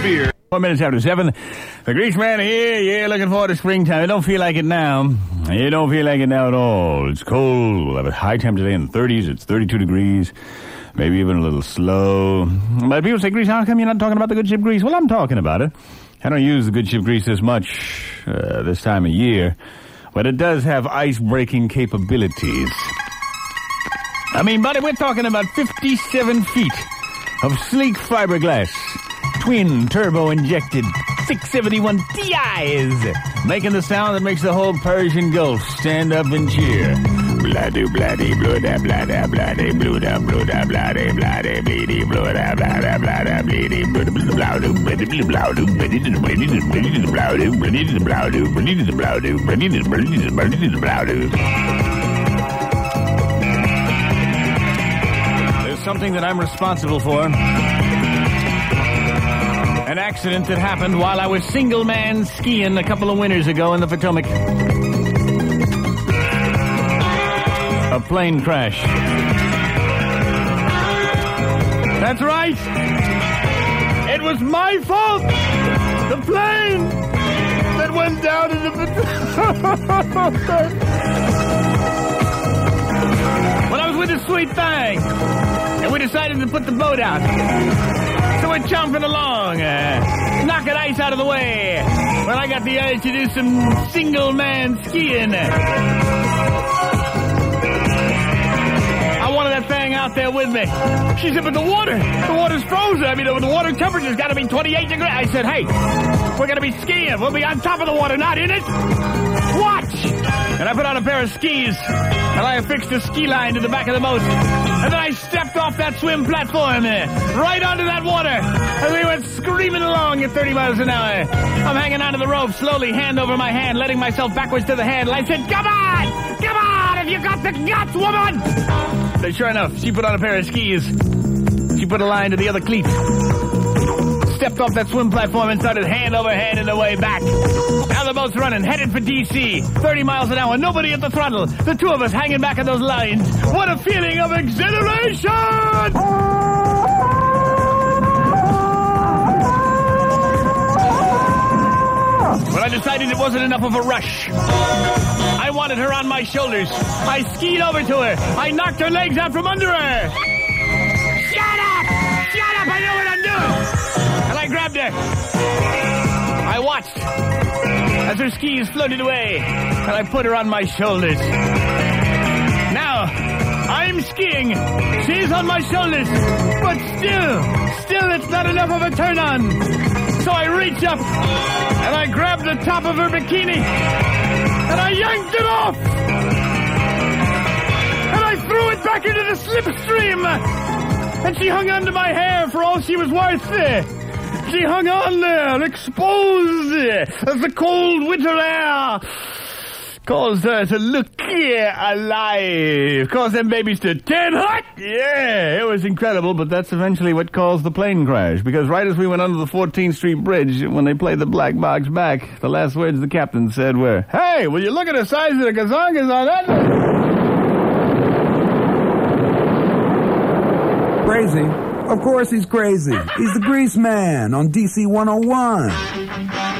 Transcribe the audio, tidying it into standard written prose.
beer. 4 minutes after 7. The Grease Man here. Yeah, looking forward to springtime. I don't feel like it now. You don't feel like it now at all. It's cold. We'll have a high temperature today in the 30s. It's 32 degrees. Maybe even a little slow. But people say, Grease, how come you're not talking about the good ship Grease? Well, I'm talking about it. I don't use the good ship Grease this much this time of year. But it does have ice-breaking capabilities. I mean, buddy, we're talking about 57 feet of sleek fiberglass. Twin turbo-injected 671 Ti's, making the sound that makes the whole Persian Gulf stand up and cheer. Blah-do, blah-dee, blah-da, blah-da, blah-dee, blah-da, blah-da, blah-dee, blah-dee, bleedy, blah-da, blah-da, blah-da, bleedy, blah-do, blah-do, bleedy, blah-do, bleedy, bleedy, bleedy, blah-do, bleedy, blah-do, bleedy, blah-do, bleedy, bleedy, blah-do. There's something that I'm responsible for. An accident that happened while I was single-man skiing a couple of winters ago in the Potomac. A plane crash. That's right. It was my fault. The plane that went down in the Potomac. Well, I was with a sweet thing, and we decided to put the boat out. So we're chomping along, knocking ice out of the way. Well, I got the urge to do some single-man skiing. I wanted that thing out there with me. She said, but the water's frozen. I mean, the water temperature's got to be 28 degrees. I said, hey, we're going to be skiing. We'll be on top of the water, not in it. Watch. And I put on a pair of skis, and I affixed a ski line to the back of the boat. And then I stepped off that swim platform, right onto that water. And we went screaming along at 30 miles an hour. I'm hanging onto the rope, slowly, hand over my hand, letting myself backwards to the handle. I said, come on, have you got the guts, woman? So sure enough, she put on a pair of skis. She put a line to the other cleat. Stepped off that swim platform and started hand over hand in the way back. Now the boat's running, headed for D.C., 30 miles an hour, nobody at the throttle. The two of us hanging back at those lines. What a feeling of exhilaration! But I decided it wasn't enough of a rush. I wanted her on my shoulders. I skied over to her. I knocked her legs out from under her. Shut up! I know what I'm doing! And I grabbed her. I watched as her skis floated away, and I put her on my shoulders. Now, I'm skiing. She's on my shoulders. But still it's not enough of a turn on. So I reach up, and I grab the top of her bikini, and I yanked it off. And I threw it back into the slipstream. And she hung onto my hair for all she was worth. She hung on there, exposed as the cold winter air caused her to look alive. Caused them babies to turn hot. Yeah, it was incredible, but that's eventually what caused the plane crash. Because right as we went under the 14th Street Bridge, when they played the black box back, the last words the captain said were, hey, will you look at the size of the gazongas on that? Crazy? Of course he's crazy. He's the Grease Man on DC 101.